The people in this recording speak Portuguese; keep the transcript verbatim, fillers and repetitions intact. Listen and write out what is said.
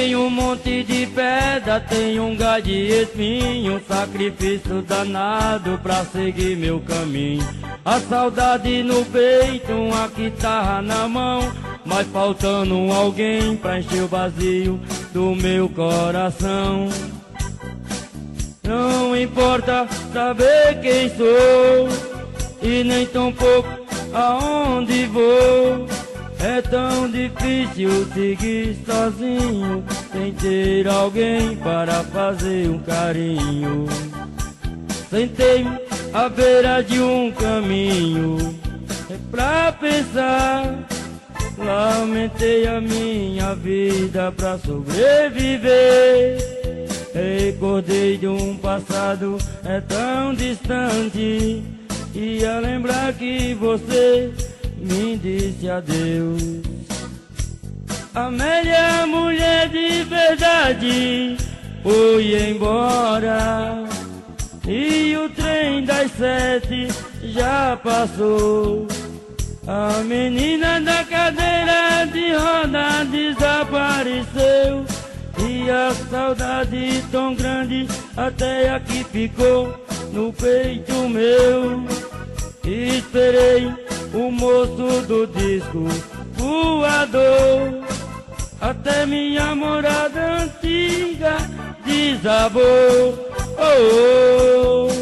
Tem um monte de pedra, tem um galho de espinho, um sacrifício danado pra seguir meu caminho. A saudade no peito, uma guitarra na mão, mas faltando alguém pra encher o vazio do meu coração. Não importa saber quem sou e nem tão pouco aonde vou. É tão difícil seguir sozinho, sem ter alguém para fazer um carinho. Sentei-me à beira de um caminho, é pra pensar. Lamentei a minha vida pra sobreviver. Recordei de um passado é tão distante, e a lembrar que você me disse adeus. Amélia, mulher de verdade, foi embora, e o trem das sete já passou. A menina da cadeira de roda desapareceu, e a saudade tão grande até aqui ficou no peito meu. Esperei o moço do disco voador, até minha morada antiga desabou. Oh, oh.